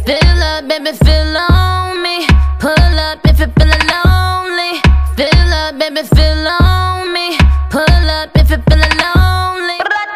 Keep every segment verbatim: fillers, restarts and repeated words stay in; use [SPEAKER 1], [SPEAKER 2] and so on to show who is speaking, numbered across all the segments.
[SPEAKER 1] Fill up, baby, fill on me. Pull up if you're feeling lonely. Fill up, baby, fill on me. Pull up if you're feeling lonely.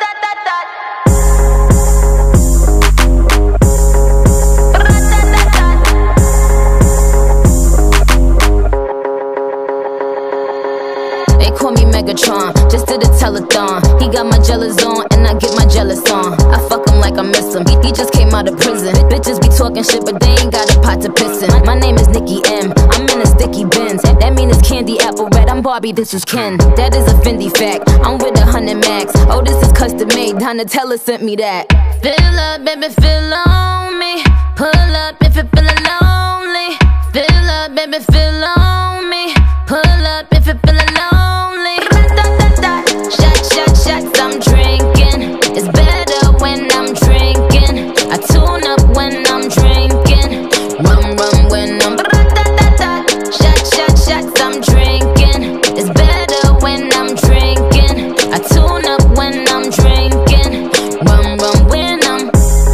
[SPEAKER 1] They call me Megatron, just did a telethon. He got my jealous on, and I get my jealous on. I fuck him like I miss him, he, he just came out of prison. Bitches be talking shit, but they ain't got a pot to piss in. My name is Nicki M, I'm in a sticky Benz. That mean it's candy apple red, I'm Barbie, this is Ken. That is a Fendi fact, I'm with a hundred max. Oh, this is custom made, Donatella sent me that. Fill up, baby, fill on me. Pull up if you're feeling lonely. Fill up, baby, fill on me. Pull up if you're feeling lonely. Shot, shot, shots, I'm drinking. It's better when I'm drinking. I tune up when I'm drinking. Rum, rum when I'm shot, shot, shots, I'm drinking. It's better when I'm drinking. I tune up when I'm drinking. Rum, rum when I'm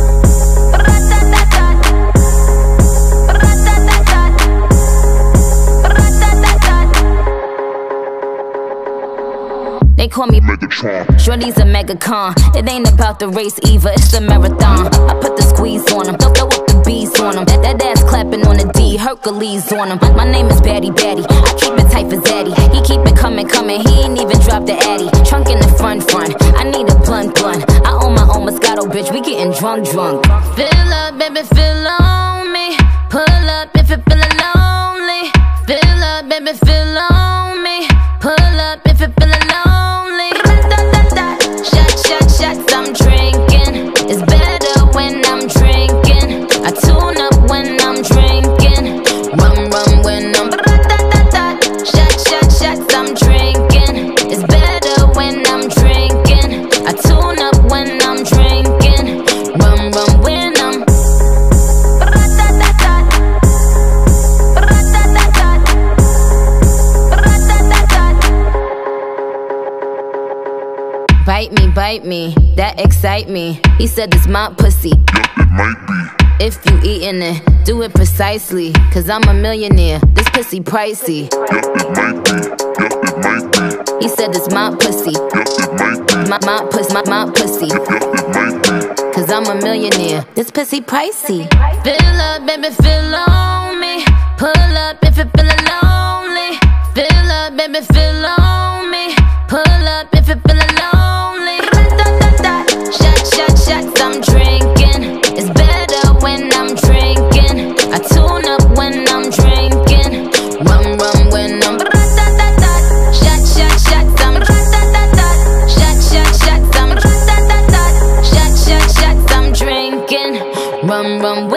[SPEAKER 1] They call me Megatron. Shorty's a megacon. It ain't about the race either, it's the marathon. I put the squeeze on him, throw up the bees on him. That, that ass clapping on the D, Hercules on him. My name is Batty Batty, I keep it tight for Zaddy. He keep it coming, coming, he ain't even dropped the Addy. Trunk in the front, front, I need a blunt, blunt. I own my own Moscato, bitch, we getting drunk, drunk. Fill up, baby, fill on me. Pull up if you're feeling lonely. Fill up, baby, fill on me. Pull up if you're feeling lonely. Shots, I'm drinking. It's better when I'm drinking. I tune up when I'm drinking. Rum, rum when I'm shot, shot, shots, I'm drinking. It's better when I'm drinking. I tune up when I'm drinking. Rum, rum when I'm bite me, bite me, that excite me. He said it's my pussy.
[SPEAKER 2] Yep, it might be.
[SPEAKER 1] If you eatin' it, do it precisely. Cause I'm a millionaire, this pussy pricey.
[SPEAKER 2] Yep, it might be. Yep, it might be.
[SPEAKER 1] He said it's my pussy.
[SPEAKER 2] Yep, it might be.
[SPEAKER 1] My, my pussy, my, my pussy.
[SPEAKER 2] Yep, it might be.
[SPEAKER 1] Cause I'm a millionaire, this pussy pricey. Fill up, baby, fill on me. Pull up if you're feeling lonely. Fill up, baby, fill on me. Pull up if you're feeling lonely. Shot, shot, shots, I'm drinking. It's better when I'm drinking. I tune up when I'm drinking. Rum, rum when I'm shot, shot, shots, I'm shot, shot, shots, I'm shot, shot, shots, I'm drinking. Rum, rum